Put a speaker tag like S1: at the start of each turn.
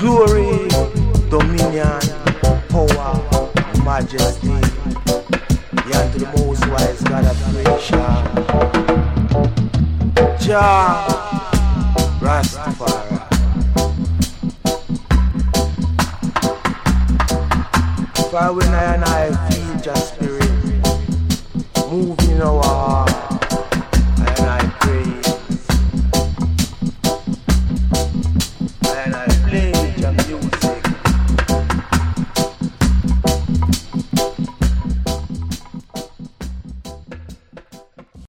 S1: Glory, dominion, power, majesty, be unto the most wise God of creation. Jah Rastafari. For when I feel Jah spirit moving in our